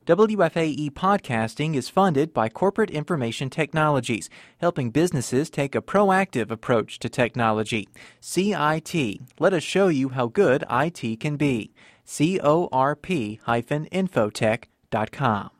WFAE podcasting is funded by Corporate Information Technologies, helping businesses take a proactive approach to technology. CIT. Let us show you how good IT can be. corp-infotech.com.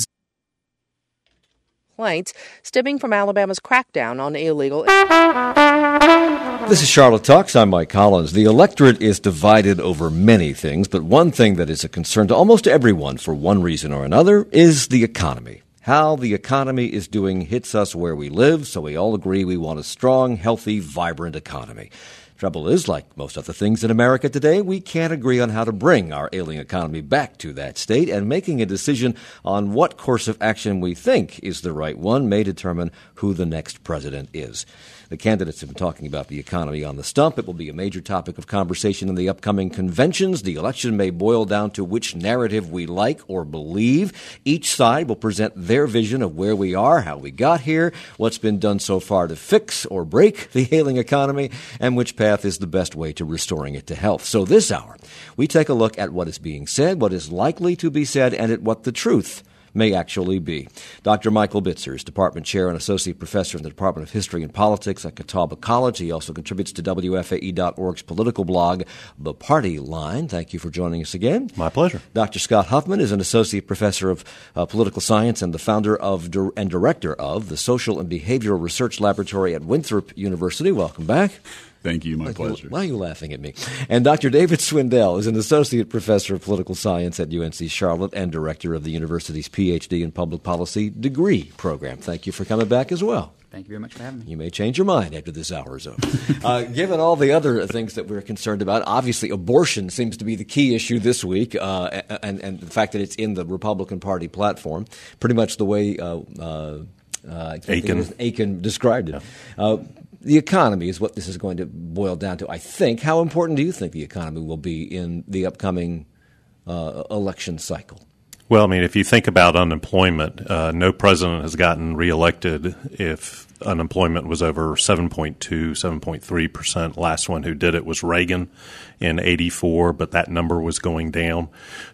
Complaints stemming from Alabama's crackdown on illegal. This is Charlotte Talks. I'm Mike Collins. The electorate is divided over many things, but one thing that is a concern to almost everyone for one reason or another is the economy. How the economy is doing hits us where we live, so we all agree we want a strong, healthy, vibrant economy. Trouble is, like most other things in America today, we can't agree on how to bring our ailing economy back to that state, and making a decision on what course of action we think is the right one may determine who the next president is. The candidates have been talking about the economy on the stump. It will be a major topic of conversation in the upcoming conventions. The election may boil down to which narrative we like or believe. Each side will present their vision of where we are, how we got here, what's been done so far to fix or break the ailing economy, and which path is the best way to restoring it to health. So this hour, we take a look at what is being said, what is likely to be said, and at what the truth may actually be. Dr. Michael Bitzer is Department Chair and Associate Professor in the Department of History and Politics at Catawba College. He also contributes to WFAE.org's political blog, The Party Line. Thank you for joining us again. My pleasure. Dr. Scott Huffman is an Associate Professor of Political Science and the founder of and Director of the Social and Behavioral Research Laboratory at Winthrop University. Welcome back. Thank you. My pleasure. Why are you laughing at me? And Dr. David Swindell is an Associate Professor of Political Science at UNC Charlotte and Director of the university's PhD in Public Policy degree program. Thank you for coming back as well. Thank you very much for having me. You may change your mind after this hour is over. Given all the other things that we're concerned about, obviously abortion seems to be the key issue this week, and the fact that it's in the Republican Party platform, pretty much the way Aiken described it. Yeah. The economy is what this is going to boil down to, I think. How important do you think the economy will be in the upcoming election cycle? Well, I mean, if you think about unemployment, no president has gotten reelected if unemployment was over 7.2, 7.3%. Last one who did it was Reagan in 1984, but that number was going down.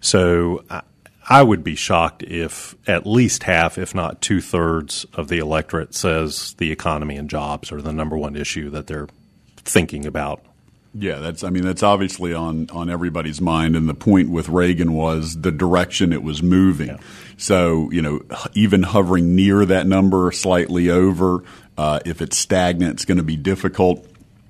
So I would be shocked if at least half, if not two-thirds of the electorate says the economy and jobs are the number one issue that they're thinking about. Yeah, that's obviously on everybody's mind, and the point with Reagan was the direction it was moving. Yeah. So, even hovering near that number, slightly over, if it's stagnant, it's going to be difficult.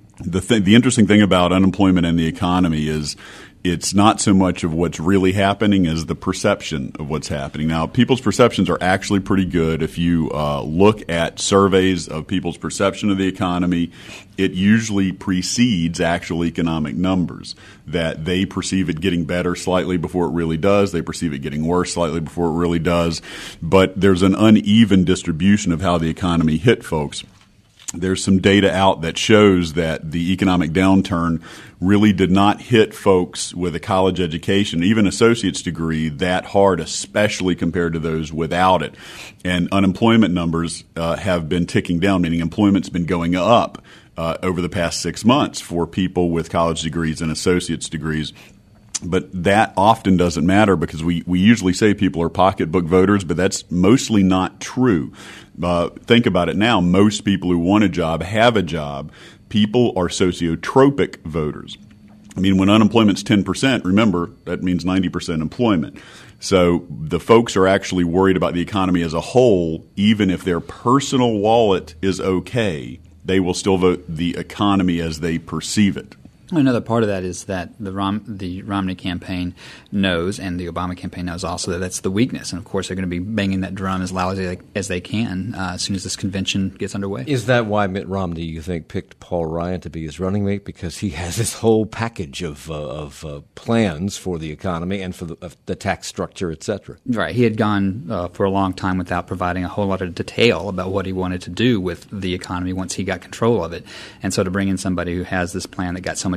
The interesting thing about unemployment and the economy is it's not so much of what's really happening as the perception of what's happening. Now, people's perceptions are actually pretty good. If you look at surveys of people's perception of the economy, it usually precedes actual economic numbers, that they perceive it getting better slightly before it really does. They perceive it getting worse slightly before it really does. But there's an uneven distribution of how the economy hit folks. There's some data out that shows that the economic downturn really did not hit folks with a college education, even associate's degree, that hard, especially compared to those without it. And unemployment numbers have been ticking down, meaning employment's been going up over the past 6 months for people with college degrees and associate's degrees. But that often doesn't matter because we usually say people are pocketbook voters, but that's mostly not true. Think about it now. Most people who want a job have a job. People are sociotropic voters. I mean, when unemployment's 10%, remember, that means 90% employment. So the folks are actually worried about the economy as a whole. Even if their personal wallet is okay, they will still vote the economy as they perceive it. Another part of that is that the Romney campaign knows, and the Obama campaign knows also, that that's the weakness. And, of course, they're going to be banging that drum as loud as they can as soon as this convention gets underway. Is that why Mitt Romney, you think, picked Paul Ryan to be his running mate? Because he has this whole package of plans for the economy and for the tax structure, et cetera. Right. He had gone for a long time without providing a whole lot of detail about what he wanted to do with the economy once he got control of it. And so to bring in somebody who has this plan that got so much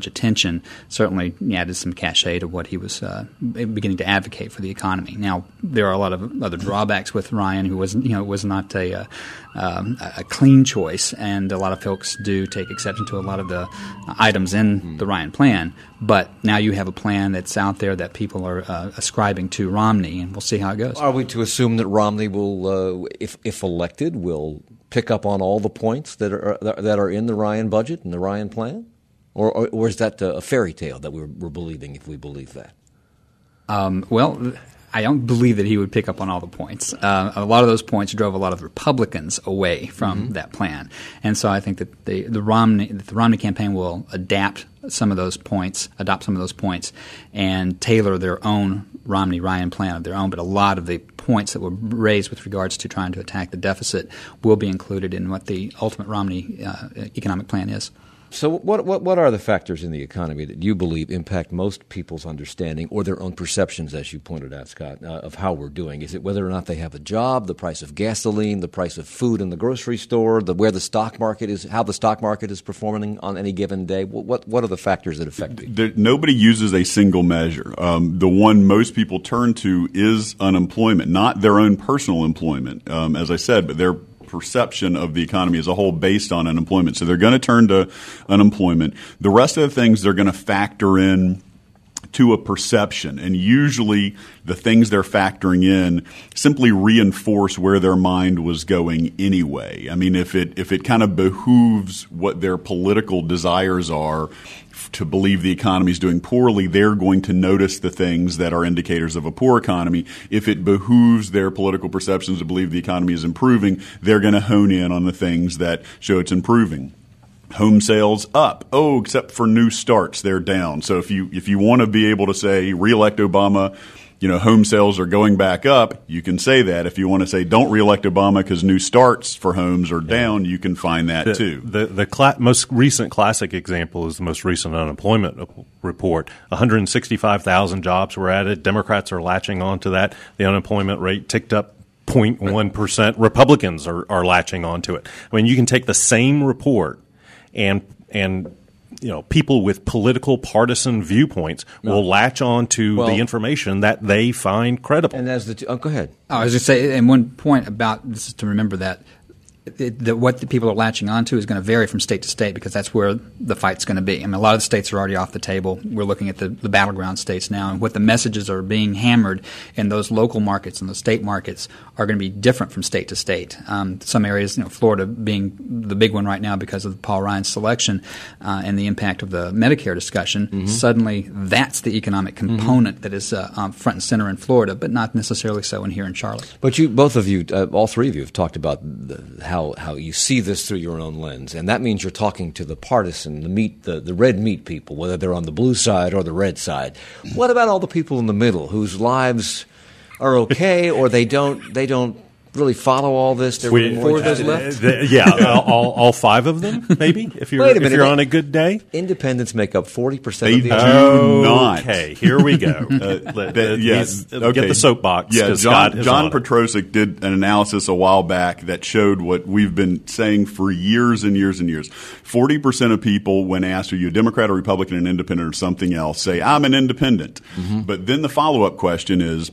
much attention certainly added some cachet to what he was beginning to advocate for the economy. Now, there are a lot of other drawbacks with Ryan, who was not a clean choice, and a lot of folks do take exception to a lot of the items in the Ryan plan. But now you have a plan that's out there that people are ascribing to Romney, and we'll see how it goes. Are we to assume that Romney will, if elected, will pick up on all the points that are in the Ryan budget and the Ryan plan? Or is that a fairy tale that we're believing if we believe that? Well, I don't believe that he would pick up on all the points. A lot of those points drove a lot of Republicans away from that plan. And so I think that the Romney campaign will adopt some of those points, and tailor their own Romney-Ryan plan of their own. But a lot of the points that were raised with regards to trying to attack the deficit will be included in what the ultimate Romney economic plan is. So what are the factors in the economy that you believe impact most people's understanding or their own perceptions, as you pointed out, Scott, of how we're doing? Is it whether or not they have a job, the price of gasoline, the price of food in the grocery store, where the stock market is, how the stock market is performing on any given day? What are the factors that affect people? Nobody uses a single measure. The one most people turn to is unemployment, not their own personal employment, as I said, but their perception of the economy as a whole based on unemployment. So they're going to turn to unemployment. The rest of the things they're going to factor in to a perception, and usually the things they're factoring in simply reinforce where their mind was going anyway. I mean, if it kind of behooves what their political desires are to believe the economy is doing poorly, they're going to notice the things that are indicators of a poor economy. If it behooves their political perceptions to believe the economy is improving, they're going to hone in on the things that show it's improving. Home sales up. Oh, except for new starts, they're down. So if you want to be able to say reelect Obama, home sales are going back up, you can say that. If you want to say don't reelect Obama because new starts for homes are down, you can find that too. The most recent classic example is the most recent unemployment report. 165,000 jobs were added. Democrats are latching on to that. The unemployment rate ticked up 0.1%. Republicans are latching on to it. I mean, you can take the same report and people with political partisan viewpoints will latch on to the information that they find credible. And as go ahead. I was going to say, and one point about this is to remember that what the people are latching onto is going to vary from state to state, because that's where the fight's going to be. I mean, a lot of the states are already off the table. We're looking at the battleground states now, and what the messages are being hammered in those local markets and the state markets are going to be different from state to state. Some areas, Florida being the big one right now because of Paul Ryan's selection and the impact of the Medicare discussion, suddenly that's the economic component that is front and center in Florida, but not necessarily so in here in Charlotte. But both of you, all three of you, have talked about how you see this through your own lens, and that means you're talking to the partisan, the red meat people, whether they're on the blue side or the red side. What about all the people in the middle whose lives are okay, or they don't really follow all this? There were four of those left. All five of them, maybe. If you're on a good day, independents make up 40% of the. They do not. Okay, here we go. Get the soapbox. Yeah, John Petrosic did an analysis a while back that showed what we've been saying for years and years and years. 40% of people, when asked, are you a Democrat or Republican, an independent, or something else, say, I'm an independent. But then the follow-up question is,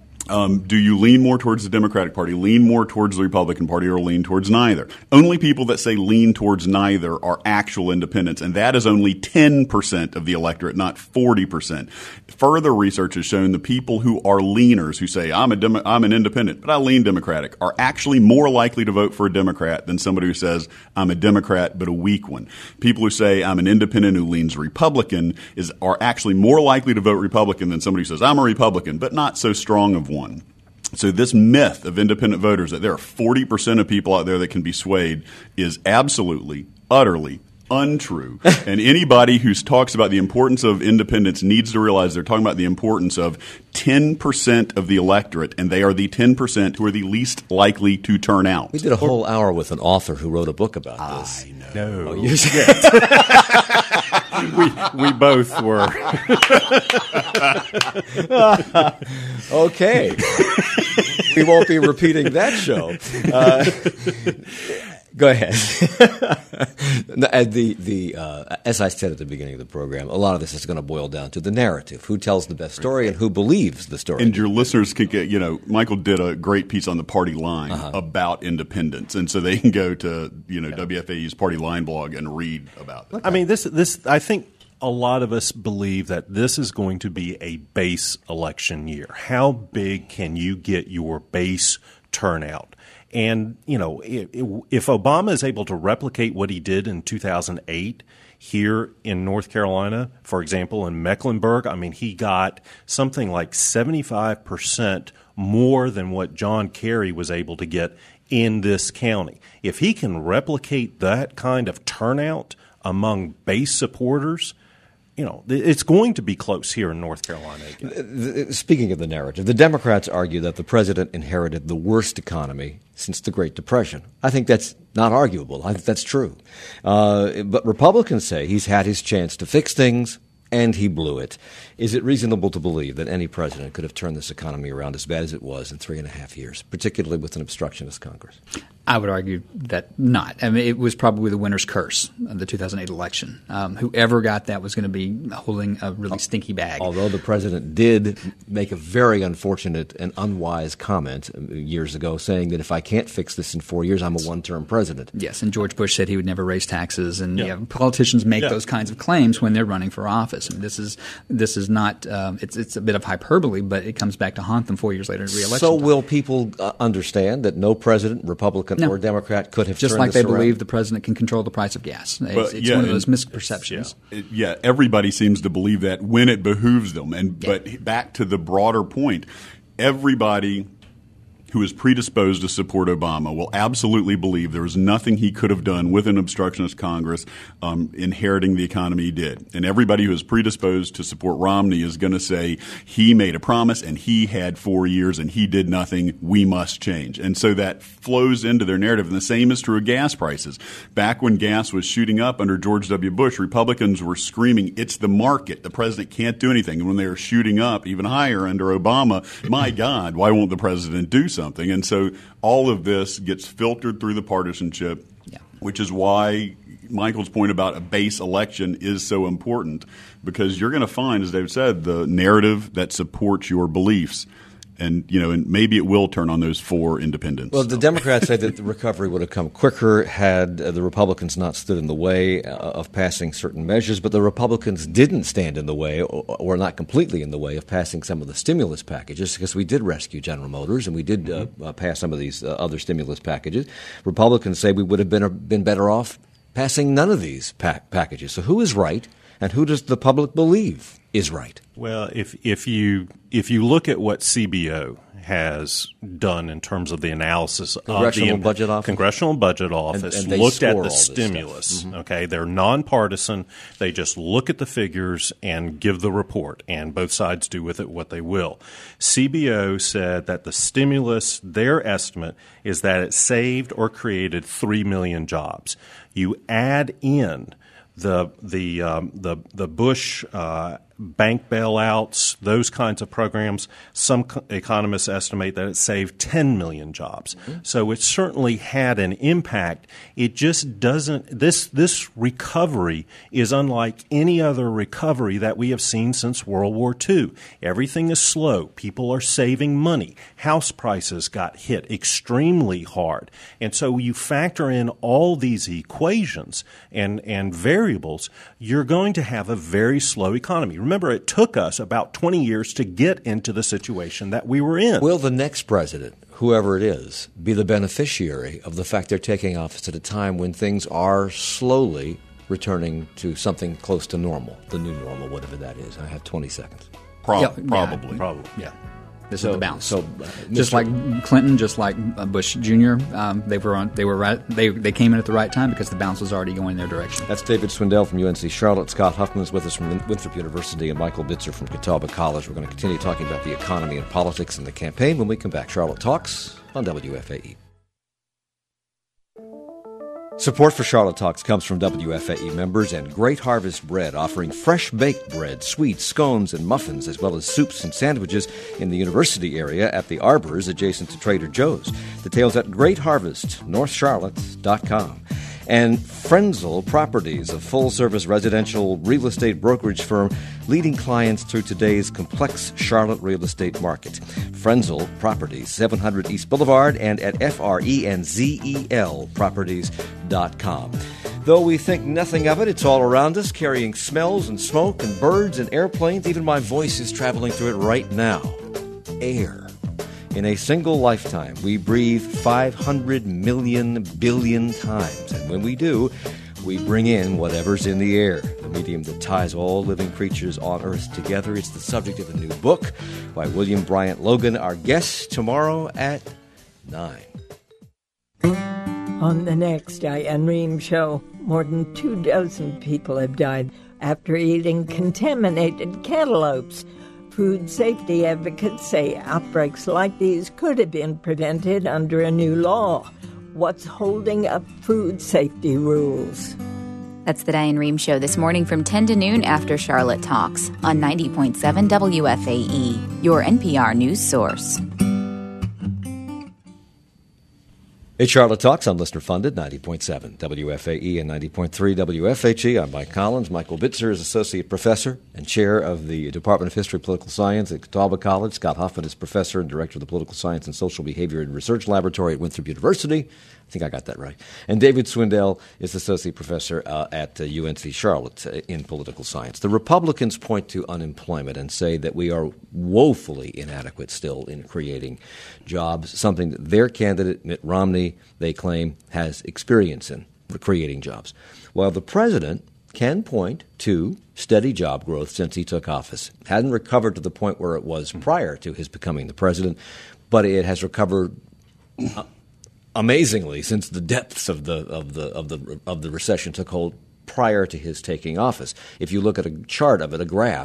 do you lean more towards the Democratic Party, lean more towards the Republican Party, or lean towards neither? Only people that say lean towards neither are actual independents, and that is only 10% of the electorate, not 40%. Further research has shown the people who are leaners, who say, I'm an independent, but I lean Democratic, are actually more likely to vote for a Democrat than somebody who says, I'm a Democrat, but a weak one. People who say, I'm an independent who leans Republican are actually more likely to vote Republican than somebody who says, I'm a Republican, but not so strong of one. So this myth of independent voters, that there are 40% of people out there that can be swayed, is absolutely, utterly untrue. And anybody who talks about the importance of independence needs to realize they're talking about the importance of 10% of the electorate, and they are the 10% who are the least likely to turn out. We did a whole hour with an author who wrote a book about this. I know. No. We both were. Okay. We won't be repeating that show. Go ahead. As I said at the beginning of the program, a lot of this is going to boil down to the narrative. Who tells the best story and who believes the story. And your listeners can get, Michael did a great piece on the party line about independence. And so they can go to, WFAE's party line blog and read about it. I mean, this I think a lot of us believe that this is going to be a base election year. How big can you get your base turnout? And, if Obama is able to replicate what he did in 2008 here in North Carolina, for example, in Mecklenburg, I mean, he got something like 75% more than what John Kerry was able to get in this county. If he can replicate that kind of turnout among base supporters, it's going to be close here in North Carolina again. Speaking of the narrative, the Democrats argue that the president inherited the worst economy since the Great Depression. I think that's not arguable. I think that's true. But Republicans say he's had his chance to fix things, and he blew it. Is it reasonable to believe that any president could have turned this economy around as bad as it was in 3.5 years, particularly with an obstructionist Congress? I would argue that not. I mean, it was probably the winner's curse of the 2008 election. Whoever got that was going to be holding a really stinky bag. Although the president did make a very unfortunate and unwise comment years ago saying that if I can't fix this in 4 years, I'm a one-term president. Yes, and George Bush said he would never raise taxes. And politicians make those kinds of claims when they're running for office. I mean, this is not it's a bit of hyperbole, but it comes back to haunt them 4 years later in re-election. So will people understand that no president, Republican or Democrat, could have just turned like this they around? believe the president can control the price of gas. It's one of those misperceptions. Everybody seems to believe that when it behooves them. But back to the broader point, everybody who is predisposed to support Obama will absolutely believe there was nothing he could have done with an obstructionist Congress inheriting the economy he did. And everybody who is predisposed to support Romney is going to say he made a promise and he had 4 years and he did nothing. We must change. And so that flows into their narrative. And the same is true of gas prices. Back when gas was shooting up under George W. Bush, Republicans were screaming, it's the market. The president can't do anything. And when they were shooting up even higher under Obama, my God, why won't the president do something? And so all of this gets filtered through the partisanship, which is why Michael's point about a base election is so important, because you're going to find, as David said, the narrative that supports your beliefs. And, and maybe it will turn on those 4 independents. Well, the Democrats say that the recovery would have come quicker had the Republicans not stood in the way of passing certain measures. But the Republicans didn't stand in the way, or not completely in the way, of passing some of the stimulus packages, because we did rescue General Motors and we did pass some of these other stimulus packages. Republicans say we would have been better off passing none of these packages. So who is right, and who does the public believe is right? Well, if you look at what CBO has done in terms of the analysis of the Congressional Budget Office and they looked at score the all this stimulus. stuff. Mm-hmm. Okay, they're nonpartisan. They just look at the figures and give the report, and both sides do with it what they will. CBO said that the stimulus, their estimate is that it saved or created 3 million jobs. You add in the Bush bank bailouts, those kinds of programs, some economists estimate that it saved 10 million jobs. Mm-hmm. So it certainly had an impact. It just doesn't – this recovery is unlike any other recovery that we have seen since World War II. Everything is slow. People are saving money. House prices got hit extremely hard. And so you factor in all these equations and variables, you're going to have a very slow economy. Remember, it took us about 20 years to get into the situation that we were in. Will the next president, whoever it is, be the beneficiary of the fact they're taking office at a time when things are slowly returning to something close to normal, the new normal, whatever that is? I have 20 seconds. Probably. Yeah. This is the bounce. So, just like Clinton, just like Bush Jr., they came in at the right time because the bounce was already going in their direction. That's David Swindell from UNC Charlotte. Scott Huffman is with us from Winthrop University, and Michael Bitzer from Catawba College. We're going to continue talking about the economy and politics and the campaign when we come back. Charlotte Talks on WFAE. Support for Charlotte Talks comes from WFAE members and Great Harvest Bread, offering fresh baked bread, sweets, scones, and muffins, as well as soups and sandwiches in the university area at the Arbors adjacent to Trader Joe's. Details at greatharvestnorthcharlotte.com. Realtor.com. And Frenzel Properties, a full-service residential real estate brokerage firm leading clients through today's complex Charlotte real estate market. Frenzel Properties, 700 East Boulevard, and at FRENZEL Properties.com. Though we think nothing of it, it's all around us, carrying smells and smoke and birds and airplanes. Even my voice is traveling through it right now. Air. In a single lifetime, we breathe 500 million billion times. And when we do, we bring in whatever's in the air, the medium that ties all living creatures on Earth together. It's the subject of a new book by William Bryant Logan, our guest tomorrow at 9. On the next Diane Rehm show, more than 24 people have died after eating contaminated cantaloupes. Food safety advocates say outbreaks like these could have been prevented under a new law. What's holding up food safety rules? That's the Diane Rehm Show this morning from 10 to noon after Charlotte Talks on 90.7 WFAE, your NPR news source. It's Charlotte Talks on listener-funded 90.7 WFAE and 90.3 WFHE. I'm Mike Collins. Michael Bitzer is Associate Professor and Chair of the Department of History and Political Science at Catawba College. Scott Huffman is Professor and Director of the Political Science and Social Behavior and Research Laboratory at Winthrop University. I think I got that right. And David Swindell is Associate Professor at UNC Charlotte in Political Science. The Republicans point to unemployment and say that we are woefully inadequate still in creating jobs, something that their candidate, Mitt Romney, they claim, has experience in creating jobs. While the president can point to steady job growth since he took office. Hadn't recovered to the point where it was prior to his becoming the president, but it has recovered amazingly since the depths of the recession took hold prior to his taking office. If you look at a chart of it, a graph,